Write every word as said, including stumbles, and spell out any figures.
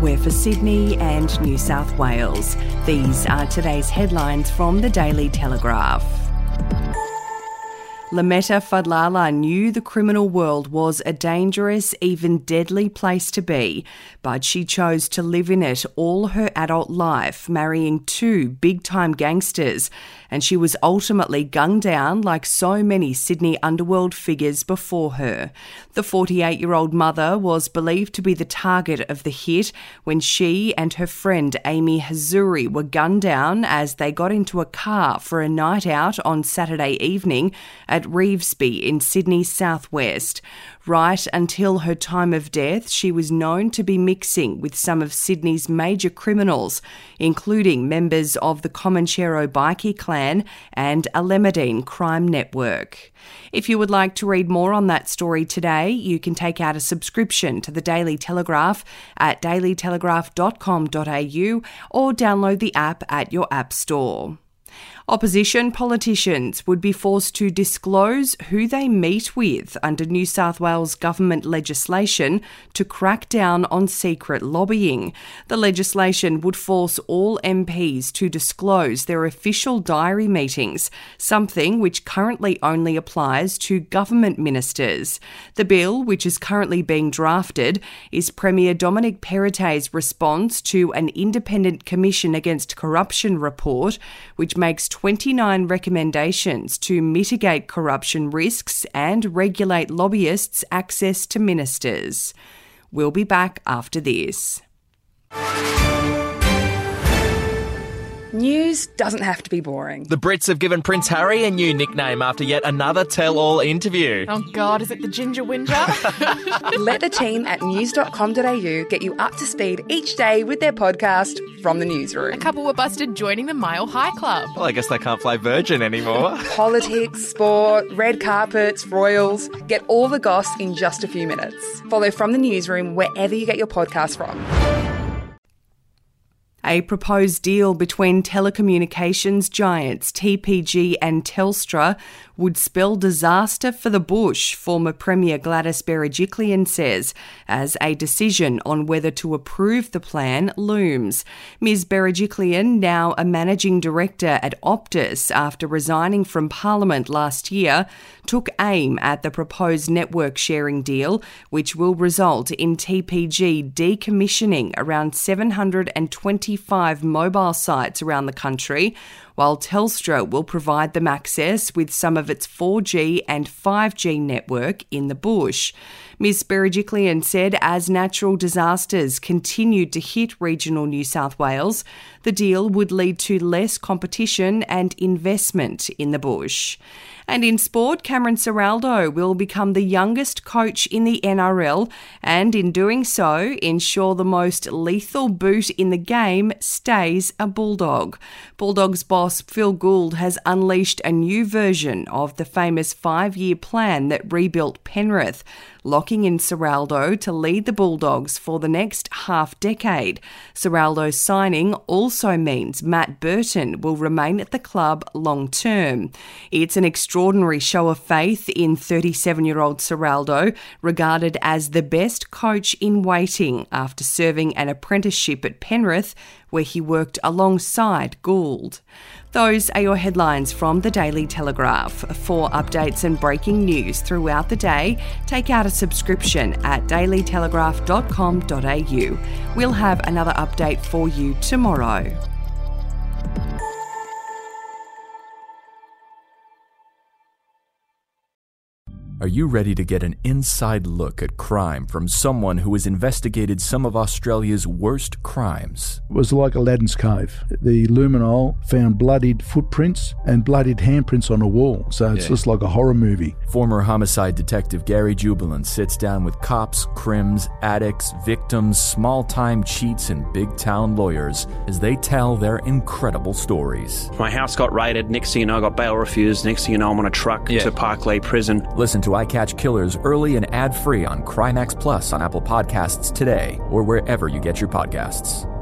we're for Sydney and New South Wales. These are today's headlines from the Daily Telegraph. Lametta Fadlala knew the criminal world was a dangerous, even deadly place to be, but she chose to live in it all her adult life, marrying two big-time gangsters, and she was ultimately gunned down like so many Sydney underworld figures before her. The forty-eight-year-old mother was believed to be the target of the hit when she and her friend Amy Hazuri were gunned down as they got into a car for a night out on Saturday evening at Revesby in Sydney's southwest. Right until her time of death, she was known to be mixing with some of Sydney's major criminals, including members of the Comanchero Bikie clan and Alemedine crime network. If you would like to read more on that story today, you can take out a subscription to the Daily Telegraph at daily telegraph dot com dot a u or download the app at your app store. Opposition politicians would be forced to disclose who they meet with under New South Wales government legislation to crack down on secret lobbying. The legislation would force all M Ps to disclose their official diary meetings, something which currently only applies to government ministers. The bill, which is currently being drafted, is Premier Dominic Perrottet's response to an Independent Commission Against Corruption report, which makes twenty-nine recommendations to mitigate corruption risks and regulate lobbyists' access to ministers. We'll be back after this. News doesn't have to be boring. The Brits have given Prince Harry a new nickname after yet another tell-all interview. Oh God, is it the Ginger Whinger? Let the team at news dot com dot a u get you up to speed each day with their podcast, From the Newsroom. A couple were busted joining the Mile High Club. Well, I guess they can't fly Virgin anymore. Politics, sport, red carpets, royals. Get all the goss in just a few minutes. Follow From the Newsroom wherever you get your podcasts from. A proposed deal between telecommunications giants T P G and Telstra would spell disaster for the bush, former Premier Gladys Berejiklian says, as a decision on whether to approve the plan looms. Miz Berejiklian, now a managing director at Optus after resigning from Parliament last year, took aim at the proposed network sharing deal, which will result in T P G decommissioning around seven hundred twenty-five mobile sites around the country, while Telstra will provide them access with some of its four G and five G network in the bush. Miz Berejiklian said as natural disasters continued to hit regional New South Wales, the deal would lead to less competition and investment in the bush. And in sport, Cameron Ciraldo will become the youngest coach in the N R L and in doing so ensure the most lethal boot in the game stays a Bulldog. Bulldogs boss Phil Gould has unleashed a new version of the famous five-year plan that rebuilt Penrith, locking in Ciraldo to lead the Bulldogs for the next half-decade. Ciraldo's signing also means Matt Burton will remain at the club long-term. It's an extraordinary show of faith in thirty-seven-year-old Ciraldo, regarded as the best coach in waiting after serving an apprenticeship at Penrith, where he worked alongside Gould. Those are your headlines from the Daily Telegraph. For updates and breaking news throughout the day, take out a subscription at daily telegraph dot com dot a u. We'll have another update for you tomorrow. Are you ready to get an inside look at crime from someone who has investigated some of Australia's worst crimes? It was like Aladdin's Cave. The luminol found bloodied footprints and bloodied handprints on a wall, so it's yeah. just like a horror movie. Former homicide detective Gary Jubilant sits down with cops, crims, addicts, victims, small-time cheats, and big-town lawyers as they tell their incredible stories. My house got raided. Next thing you know, I got bail refused. Next thing you know, I'm on a truck yeah. to Parklea Prison. Listen to I Catch Killers early and ad-free on Crimex Plus on Apple Podcasts today or wherever you get your podcasts.